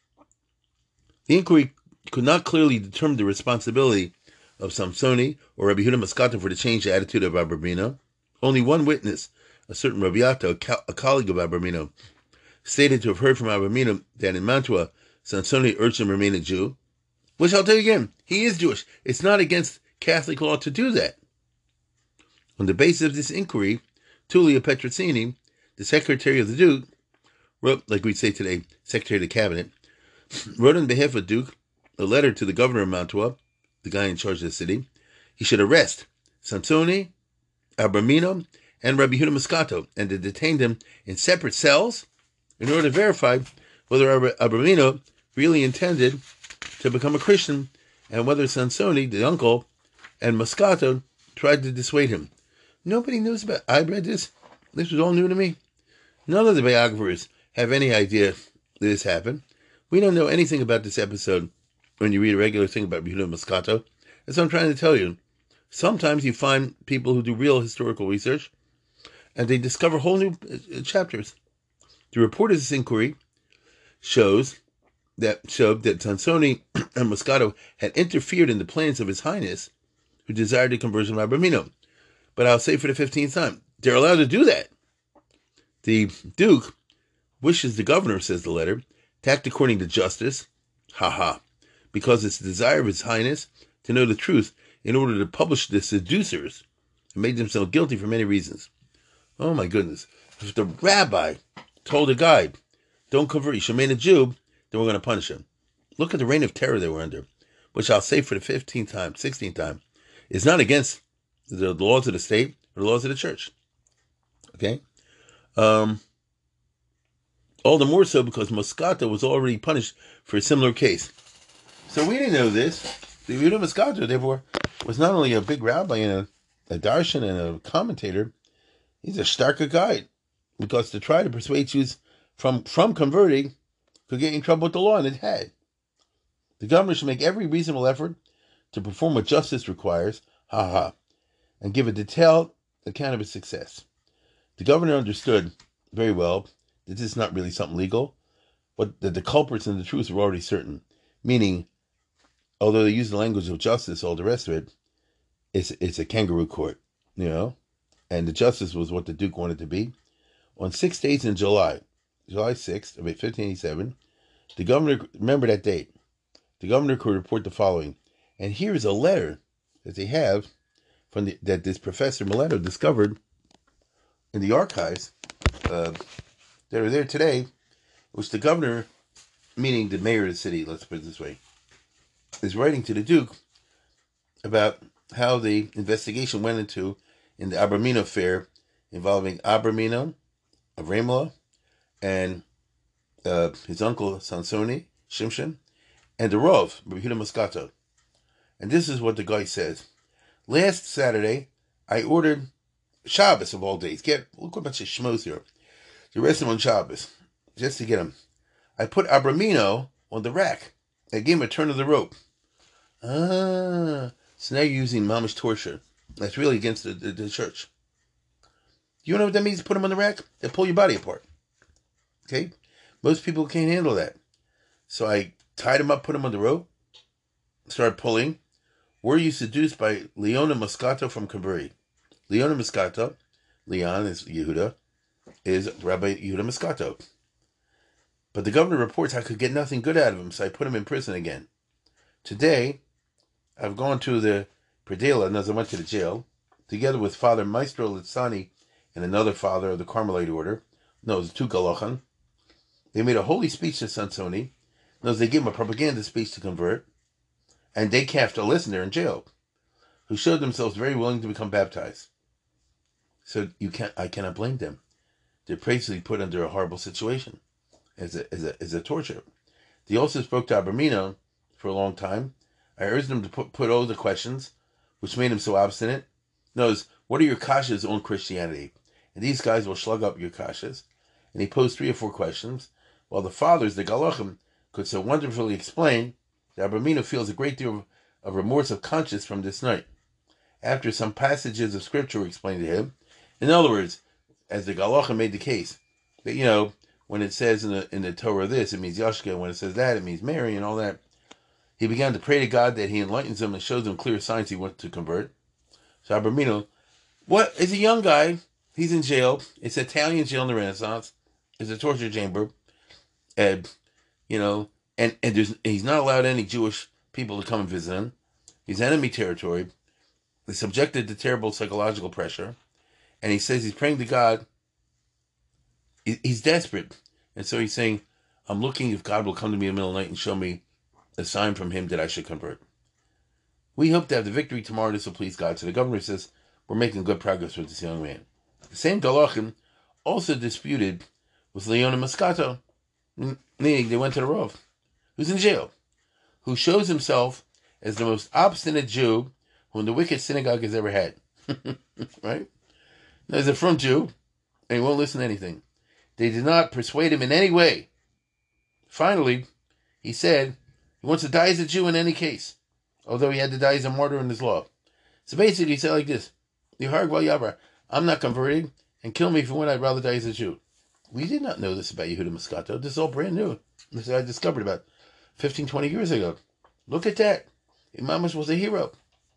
the inquiry could not clearly determine the responsibility of Samsoni or Rabbi Yehuda Moscato for the changed attitude of Abramino. Only one witness, a certain Rabbi Yatta, a, co- a colleague of Abramino, stated to have heard from Abramino that in Mantua, Sansoni urged him to remain a Jew, which I'll tell you again, he is Jewish. It's not against Catholic law to do that. On the basis of this inquiry, Tullio Petrozzini, the secretary of the Duke, wrote, like we'd say today, secretary of the cabinet, wrote on behalf of the Duke a letter to the governor of Mantua, the guy in charge of the city. He should arrest Sansoni, Abramino, and Rabbi Yehuda Moscato, and to detain them in separate cells in order to verify whether Abramino really intended to become a Christian and whether Sansoni, the uncle, and Moscato tried to dissuade him. Nobody knows about it. I read this. This was all new to me. None of the biographers have any idea that this happened. We don't know anything about this episode when you read a regular thing about Yehuda Moscato. That's what I'm trying to tell you. Sometimes you find people who do real historical research and they discover whole new chapters. The report of this inquiry shows that showed that Sansoni and Moscato had interfered in the plans of His Highness, who desired the conversion of Abramino. But I'll say for the fifteenth time, they're allowed to do that. The Duke wishes the governor, says the letter, to act according to justice, haha, because it's the desire of His Highness to know the truth in order to publish the seducers who made themselves guilty for many reasons. Oh my goodness. If the rabbi told a guy, don't convert, you should remain a Jew, then we're going to punish him. Look at the reign of terror they were under, which I'll say for the fifteenth time, sixteenth time, is not against the laws of the state or the laws of the church. Okay? Um, all the more so because Moscato was already punished for a similar case. So we didn't know this. The Yehuda Moscato, therefore, was not only a big rabbi and a, a darshan and a commentator, he's a starker guide. Because to try to persuade Jews from, from converting could get you in trouble with the law, and it had. The government should make every reasonable effort to perform what justice requires, ha ha, and give a detailed account of its success. The governor understood very well that this is not really something legal, but that the culprits and the truth were already certain. Meaning, although they use the language of justice, all the rest of it, it's, it's a kangaroo court, you know? And the justice was what the Duke wanted to be. On six days in July, July sixth of fifteen eighty-seven, the governor, remember that date, the governor could report the following. And here is a letter that they have from the, that this Professor Mileto discovered in the archives uh, that are there today, which the governor, meaning the mayor of the city, let's put it this way, is writing to the Duke about how the investigation went into in the Abramino affair involving Abramino, Avramla, and uh, his uncle Sansoni Shimshon, and the Rav, Rabbi Yehuda Moscato. And this is what the guy says. Last Saturday, I ordered Shabbos of all days. Get look what a bunch of schmoes here. The rest of them on Shabbos, just to get them. I put Abramino on the rack. I gave him a turn of the rope. Ah, so now you're using mamish torture. That's really against the, the, the church. You know what that means? Put him on the rack? They pull your body apart. Okay? Most people can't handle that. So I tied him up, put him on the rope, started pulling. Were you seduced by Leona Moscato from Kaburi? Leona Moscato, Leon is Yehuda, is Rabbi Yehuda Moscato. But the governor reports I could get nothing good out of him, so I put him in prison again. Today, I've gone to the Predela, and as I went to the jail, together with Father Maestro Litzani and another father of the Carmelite order, no, it was two Galachan. They made a holy speech to Sansoni. No, they gave him a propaganda speech to convert, and they cast a listener in jail, who showed themselves very willing to become baptized. So you can't, I cannot blame them. They're basically put under a horrible situation as a as a as a torture. They also spoke to Abramino for a long time. I urged him to put put all the questions, which made him so obstinate. Knows what are your kashas on Christianity, and these guys will slug up your kashas. And he posed three or four questions, while the fathers, the Galachim, could so wonderfully explain that Abramino feels a great deal of, of remorse of conscience from this night. After some passages of scripture were explained to him, in other words, as the Galachim made the case, that, you know, when it says in the in the Torah this, it means Yashka, when it says that, it means Mary, and all that, he began to pray to God that he enlightens him and shows him clear signs he wants to convert. So Abramino, what is a young guy, he's in jail, it's an Italian jail in the Renaissance, it's a torture chamber, and, you know, and, and there's, he's not allowed any Jewish people to come and visit him. He's enemy territory. He's subjected to terrible psychological pressure. And he says he's praying to God. He's desperate. And so he's saying, I'm looking if God will come to me in the middle of the night and show me a sign from him that I should convert. We hope to have the victory tomorrow. This will please God. So the governor says, we're making good progress with this young man. The same Galachin also disputed with Leona Moscato, meaning they went to the Rav, who's in jail, who shows himself as the most obstinate Jew whom the wicked synagogue has ever had. Right? Now, he's a from Jew, and he won't listen to anything. They did not persuade him in any way. Finally, he said he wants to die as a Jew in any case, although he had to die as a martyr in his law. So basically, he said like this, I'm not converting, and kill me for when I'd rather die as a Jew. We did not know this about Yehuda Moscato. This is all brand new. This I discovered about fifteen, twenty years ago. Look at that. Imamus was a hero.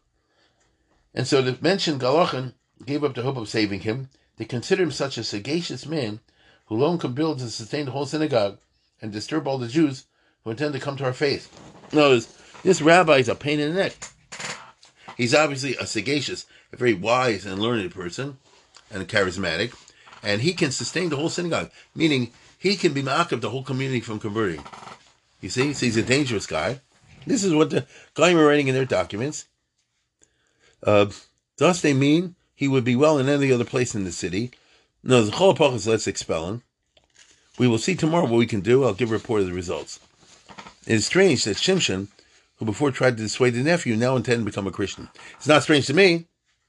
And so the mentioned Galachan gave up the hope of saving him. They considered him such a sagacious man who alone can build and sustain the whole synagogue and disturb all the Jews who intend to come to our faith. No, this rabbi is a pain in the neck. He's obviously a sagacious, a very wise and learned person, and charismatic, and he can sustain the whole synagogue, meaning he can be ma'akev the whole community from converting. You see? So he's a dangerous guy. This is what the guy were writing in their documents. Uh, thus they mean he would be well in any other place in the city. No, the Cholapachas, let's expel him. We will see tomorrow what we can do. I'll give a report of the results. It is strange that Shimshon, who before tried to dissuade the nephew, now intends to become a Christian. It's not strange to me.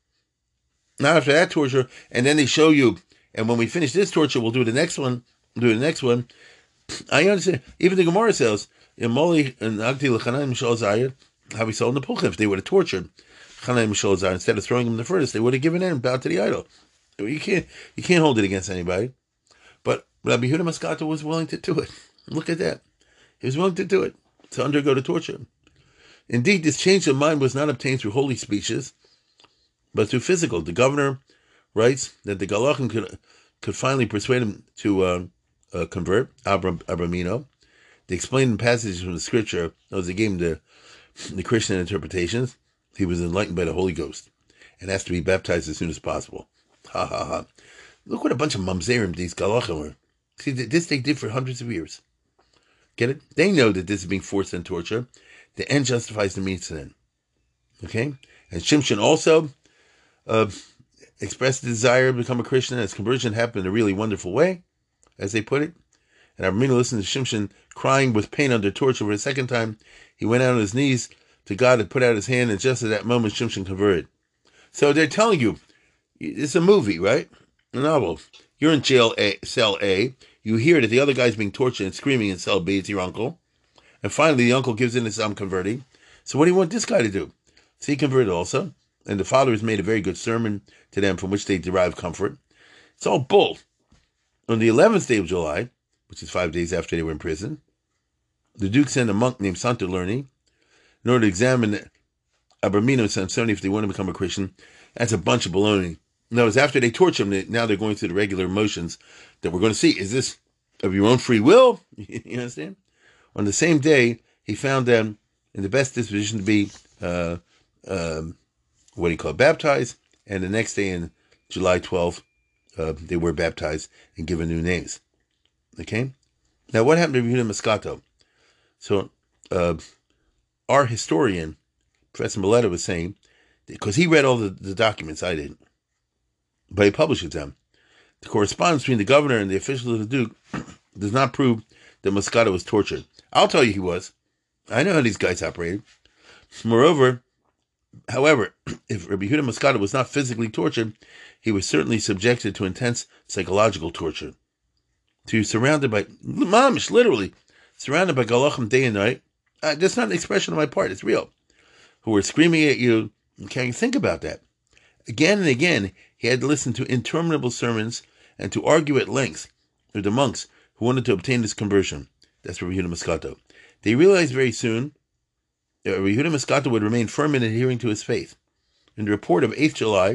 Not after that torture, and then they show you, and when we finish this torture, we'll do the next one, do the next one. I understand. Even the Gemara says, Imoli and Agdi L'Chanaim Mishal Zayir, how we saw in the Pulchim, if they would have tortured Chanaim Mishal Zayir, instead of throwing him in the furnace, they would have given in and bowed to the idol. You can't, you can't hold it against anybody. But Rabbi Yehuda Moscato was willing to do it. Look at that. He was willing to do it, to undergo the torture. Indeed, this change of mind was not obtained through holy speeches, but through physical. The governor writes that the Galachin could, could finally persuade him to uh, uh, convert, Abram, Abramino. They explained in passages from the scripture, as they gave him the, the Christian interpretations, he was enlightened by the Holy Ghost and asked to be baptized as soon as possible. Ha ha ha. Look what a bunch of mamzerim these Galachin were. See, this they did for hundreds of years. Get it? They know that this is being forced and torture. The end justifies the means to end. Okay? And Shimshon also uh, expressed the desire to become a Christian, as conversion happened in a really wonderful way, as they put it. And Abramino listened to Shimshon crying with pain under torture. For a second time, he went out on his knees to God and put out his hand, and just at that moment, Shimshon converted. So they're telling you, it's a movie, right? A novel. You're in jail A, cell A. You hear that the other guy's being tortured and screaming in cell B. It's your uncle. And finally, the uncle gives in and says, I'm converting. So what do you want this guy to do? So he converted also. And the father has made a very good sermon to them from which they derive comfort. It's all bull. On the eleventh day of July, which is five days after they were in prison, the Duke sent a monk named Santo Lerni in order to examine Abramino and Samsoni if they want to become a Christian. That's a bunch of baloney. No, it's after they torture him, now they're going through the regular motions that we're going to see. Is this of your own free will? You understand? On the same day, he found them in the best disposition to be, uh, um, what do you call it, baptized. And the next day, in July twelfth, uh, they were baptized and given new names. Okay? Now, what happened to Yehuda Moscato? So, uh, our historian, Professor Milletta, was saying, because he read all the, the documents, I didn't, but he publishes them. The correspondence between the governor and the officials of the Duke does not prove that Moscato was tortured. I'll tell you he was. I know how these guys operated. Moreover, however, if Rabbi Yehuda Moscato was not physically tortured, he was certainly subjected to intense psychological torture. To be surrounded by, mamish, literally, surrounded by galachim day and night, uh, that's not an expression on my part, it's real, who were screaming at you. Can you think about that? Again and again, he had to listen to interminable sermons and to argue at length with the monks who wanted to obtain this conversion. That's Rabbi Yehuda Moscato. They realized very soon that Rabbi Yehuda Moscato would remain firm in adhering to his faith. In the report of eighth of July,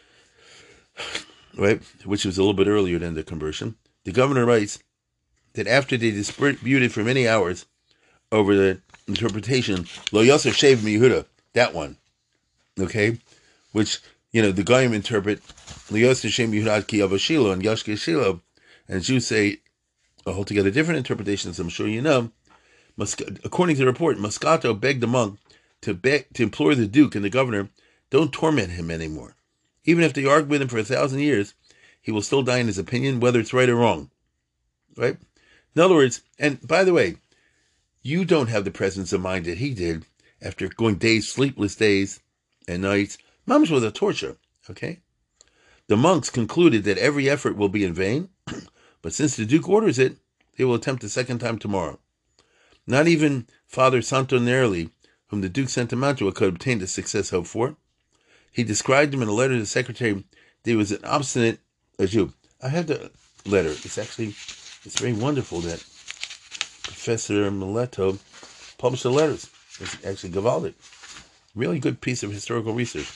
right, which was a little bit earlier than the conversion, the governor writes that after they disputed for many hours over the interpretation, Lo Yosef Shev Mi Yehuda, that one, okay, which, you know, the Goyim interpret Lo Yosef Shev Mi Yehuda Ki Avashilo and Yashke Shilo, and Jews say a altogether different interpretation, as I'm sure you know. According to the report, Moscato begged the monk to beg, to implore the Duke and the governor, don't torment him anymore. Even if they argue with him for a thousand years, he will still die in his opinion, whether it's right or wrong. Right? In other words, and by the way, you don't have the presence of mind that he did after going days, sleepless days and nights. Mamish was a torture. Okay? The monks concluded that every effort will be in vain, but since the Duke orders it, they will attempt a second time tomorrow. Not even Father Santo Nerli, whom the Duke sent to Mantua, could obtain the success hoped for. He described him in a letter to the secretary that he was an obstinate Jew. I have the letter. It's actually, it's very wonderful that Professor Mileto published the letters. It's actually Gavaldic. Really good piece of historical research.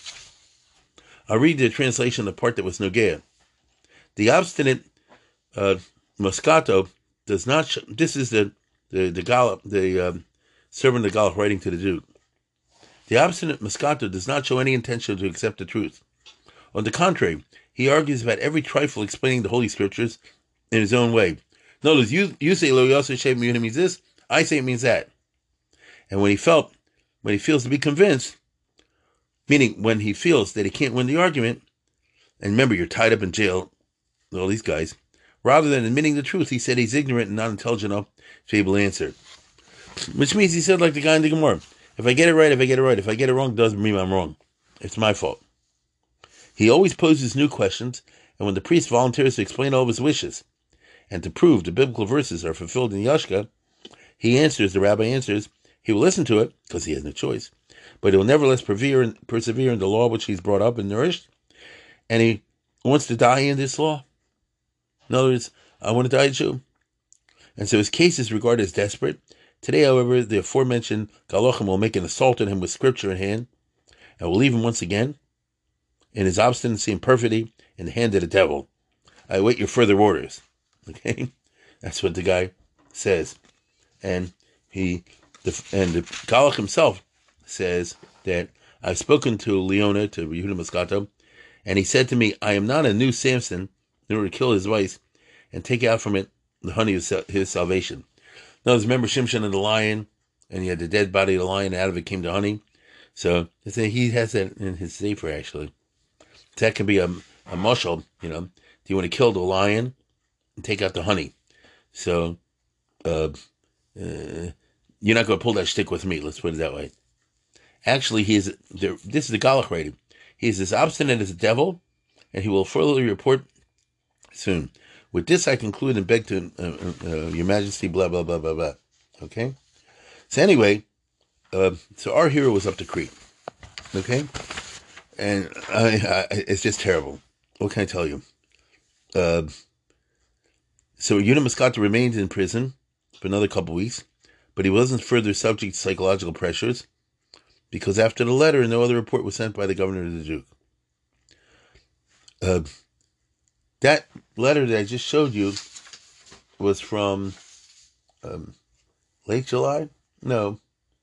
I'll read the translation of the part that was Nogea. The obstinate uh, Moscato does not, sh- this is the The the Gallup, the um, servant of Gallup writing to the Duke. The obstinate Moscato does not show any intention to accept the truth. On the contrary, he argues about every trifle, explaining the Holy Scriptures in his own way. Notice, you you say Lo Yosef Shev Mi Yehuda means this, I say it means that. And when he felt, when he feels to be convinced, meaning when he feels that he can't win the argument, and remember, you're tied up in jail, all these guys, rather than admitting the truth, he said he's ignorant and not intelligent enough to be able to answer. Which means he said like the guy in the Gemara, if I get it right, if I get it right. If I get it wrong, it doesn't mean I'm wrong. It's my fault. He always poses new questions, and when the priest volunteers to explain all of his wishes, and to prove the biblical verses are fulfilled in Yashka, he answers, the rabbi answers, he will listen to it, because he has no choice, but he will nevertheless persevere in, persevere in the law which he's brought up and nourished, and he wants to die in this law. In other words, I want to die a Jew. And so his case is regarded as desperate. Today, however, the aforementioned Galachim will make an assault on him with scripture in hand, and will leave him once again, in his obstinacy and perfidy, in the hand of the devil. I await your further orders. Okay? That's what the guy says. And he, the, and the Galach himself says that I've spoken to Leona, to Yehuda Moscato, and he said to me, I am not a new Samson in order to kill his wife and take out from it the honey of his salvation. Now, remember Shimshon and the lion, and he had the dead body of the lion, and out of it came the honey. So he has that in his sefer, actually. That can be a, a mushal, you know. Do you want to kill the lion and take out the honey? So uh, uh, you're not going to pull that shtick with me. Let's put it that way. Actually, he is. This is the Galach rating. He is as obstinate as a devil, and he will further report soon. With this, I conclude and beg to uh, uh, Your Majesty, blah blah blah blah blah. Okay. So anyway, uh, so our hero was up to Crete. Okay, and I, I, it's just terrible. What can I tell you? Uh, so Yehuda Moscato remained in prison for another couple weeks, but he wasn't further subject to psychological pressures, because after the letter, no other report was sent by the governor to the Duke. Uh, that letter that I just showed you was from um, late July? No.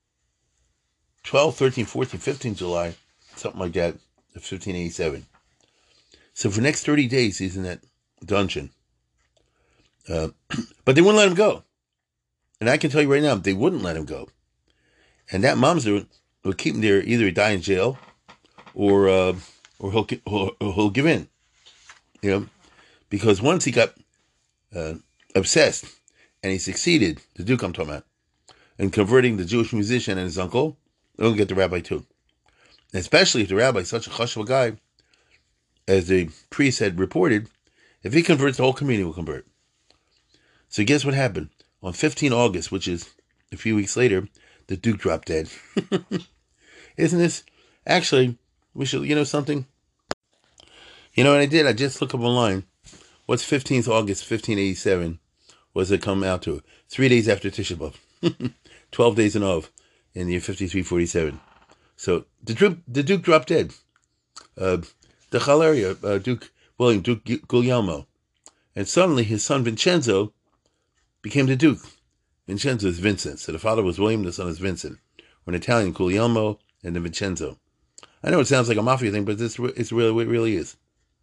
twelve, thirteen, fourteen, fifteen July, something like that, of fifteen eighty-seven. So for the next thirty days, he's in that dungeon. Uh, but they wouldn't let him go. And I can tell you right now, they wouldn't let him go. And that mamzer would keep him there, either die in jail, or uh, or he'll, he'll, he'll give in. You know, because once he got uh, obsessed, and he succeeded, the Duke I'm talking about, in converting the Jewish musician and his uncle, they'll get the rabbi too. And especially if the rabbi is such a chashuv guy, as the priest had reported, if he converts, the whole community will convert. So guess what happened? On the fifteenth of August, which is a few weeks later, the Duke dropped dead. Isn't this? Actually, we should, you know something? You know what I did? I just looked up online. What's fifteenth of August, fifteen eighty-seven? What does it come out to? Three days after Tisha B'Av. Twelve days in of in the year fifty-three forty-seven. So the Duke, the Duke dropped dead. Uh, the Chalaria, uh, Duke William, Duke Guglielmo. And suddenly his son Vincenzo became the Duke. Vincenzo is Vincent. So the father was William, the son is Vincent. Or in Italian, Guglielmo and then Vincenzo. I know it sounds like a mafia thing, but this it's really it really is.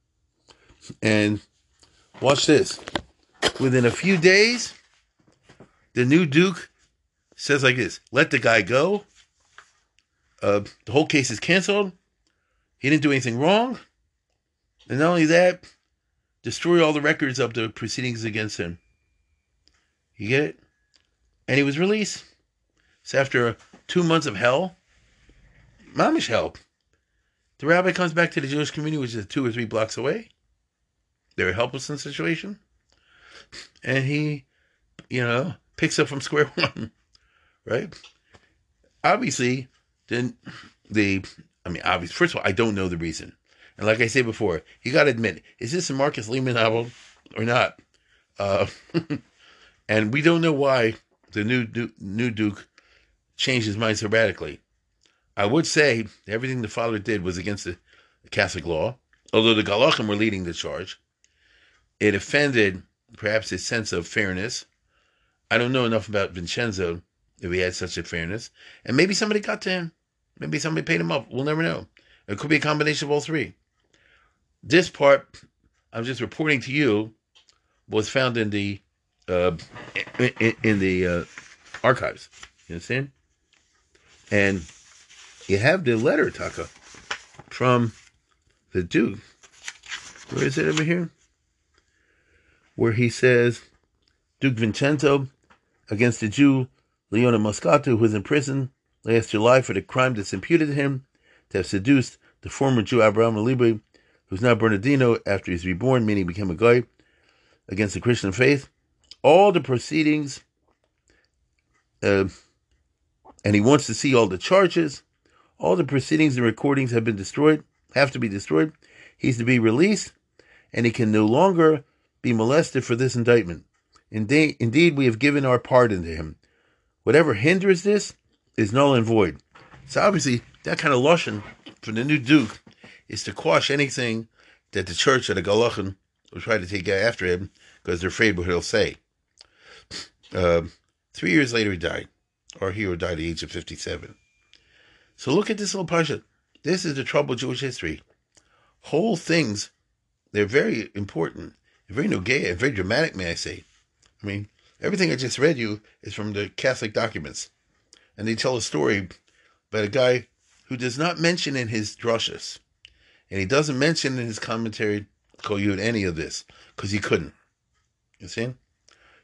And watch this. Within a few days, the new Duke says like this: let the guy go. Uh, the whole case is canceled. He didn't do anything wrong. And not only that, destroy all the records of the proceedings against him. You get it? And he was released. So after two months of hell, mamish hell, the rabbi comes back to the Jewish community, which is two or three blocks away. They were helpless in the situation. And he, you know, picks up from square one. Right? Obviously, then the, I mean, obviously, first of all, I don't know the reason. And like I said before, you got to admit, is this a Marcus Lehman novel or not? Uh, and we don't know why the new, new new Duke changed his mind so radically. I would say everything the father did was against the Catholic law, although the Galachim were leading the charge. It offended perhaps his sense of fairness. I don't know enough about Vincenzo if he had such a fairness. And maybe somebody got to him. Maybe somebody paid him up. We'll never know. It could be a combination of all three. This part, I'm just reporting to you, was found in the uh, in, in the uh, archives. You understand? And you have the letter, Taka, from the Duke. Where is it over here? Where he says, Duke Vincenzo against the Jew Leone Moscato, who was in prison last July for the crime that's imputed to him, to have seduced the former Jew Abraham Libre, who's now Bernardino after he's reborn, meaning he became a guy, against the Christian faith. All the proceedings, uh, and he wants to see all the charges, all the proceedings and recordings have been destroyed, have to be destroyed. He's to be released, and he can no longer be molested for this indictment. Indeed, indeed, we have given our pardon to him. Whatever hinders this is null and void. So obviously, that kind of lashon from the new Duke is to quash anything that the church or the Galachim will try to take after him because they're afraid what he'll say. Uh, three years later, he died. Our hero died at the age of fifty-seven. So look at this little parsha. This is the trouble of Jewish history. Whole things, they're very important, very nogea, very dramatic, may I say. I mean, everything I just read you is from the Catholic documents. And they tell a story about a guy who does not mention in his drushes, and he doesn't mention in his commentary, Kol Yud, any of this, because he couldn't. You see?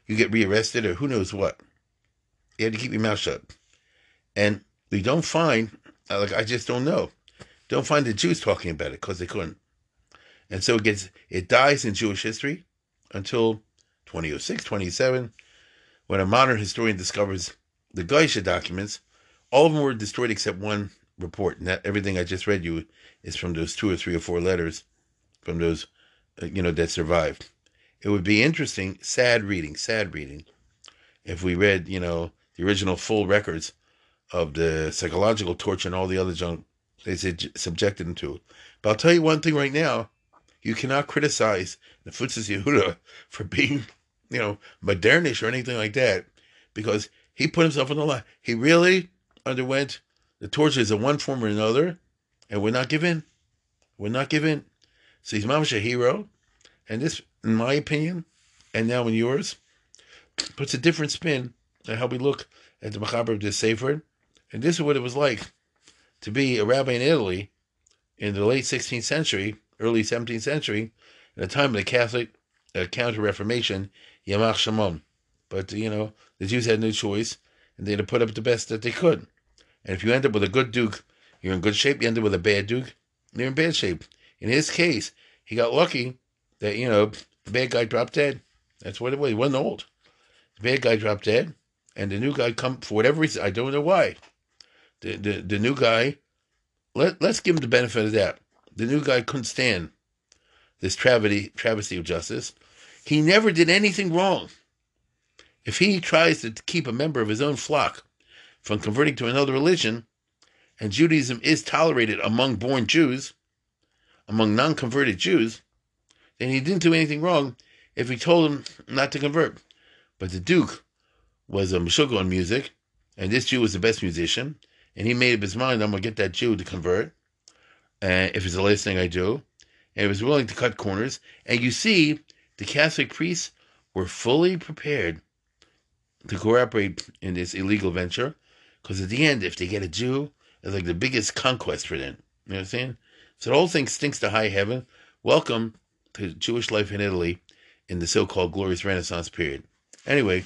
you get rearrested or who knows what. You have to keep your mouth shut. And we don't find, like I just don't know, don't find the Jews talking about it because they couldn't. And so it gets, it dies in Jewish history until twenty oh six, twenty-seven, when a modern historian discovers the Geisha documents. All of them were destroyed except one report. And that, everything I just read you is from those two or three or four letters from those, uh, you know, that survived. It would be interesting, sad reading, sad reading, if we read, you know, the original full records of the psychological torture and all the other junk they subjected them to. But I'll tell you one thing right now. You cannot criticize the Futzes Yehuda for being, you know, modernish or anything like that, because he put himself on the line. He really underwent the tortures of one form or another, and would not give in. Would not give in. So he's mamash a hero, and this, in my opinion, and now in yours, puts a different spin on how we look at the Machaber of this Sefer. And this is what it was like to be a rabbi in Italy in the late sixteenth century, early seventeenth century, at the time of the Catholic uh, Counter-Reformation, Yamach Shimon. But, you know, the Jews had no choice, and they had to put up the best that they could. And if you end up with a good duke, you're in good shape. You end up with a bad duke, you're in bad shape. In his case, he got lucky that, you know, the bad guy dropped dead. That's what it was. He wasn't old. The bad guy dropped dead, and the new guy come, for whatever reason, I don't know why, the, the, the new guy, let, let's give him the benefit of that. The new guy couldn't stand this travesty, travesty of justice. He never did anything wrong. If he tries to keep a member of his own flock from converting to another religion, and Judaism is tolerated among born Jews, among non-converted Jews, then he didn't do anything wrong if he told him not to convert. But the Duke was a meshugah on music, and this Jew was the best musician, and he made up his mind, I'm going to get that Jew to convert, uh, if it's the last thing I do. And he was willing to cut corners. And you see, the Catholic priests were fully prepared to cooperate in this illegal venture, because at the end, if they get a Jew, it's like the biggest conquest for them. You know what I'm saying? So the whole thing stinks to high heaven. Welcome to Jewish life in Italy in the so-called glorious Renaissance period. Anyway,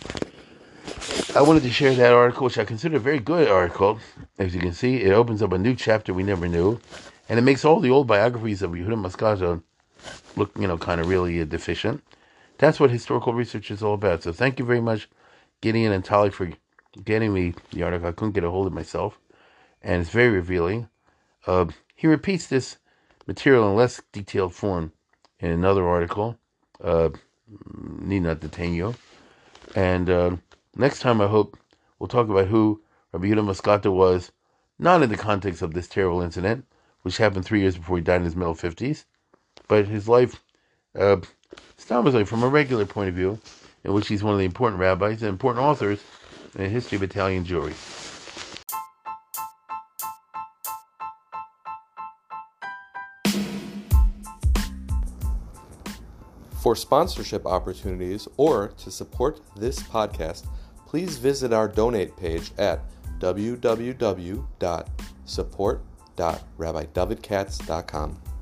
I wanted to share that article, which I consider a very good article. As you can see, it opens up a new chapter we never knew, and it makes all the old biographies of Yehuda Moscata look, you know, kind of really uh, deficient. That's what historical research is all about. So thank you very much, Gideon and Tali, for getting me the article. I couldn't get a hold of it myself, and it's very revealing. Uh, he repeats this material in less detailed form in another article. Uh, need not detain you. And uh, next time, I hope we'll talk about who Rabbi Yehuda Moscata was, not in the context of this terrible incident, which happened three years before he died in his middle fifties, but his life, uh, like from a regular point of view, in which he's one of the important rabbis and important authors in the history of Italian Jewry.
For sponsorship opportunities or to support this podcast, please visit our donate page at w w w dot support dot rabbi david katz dot com.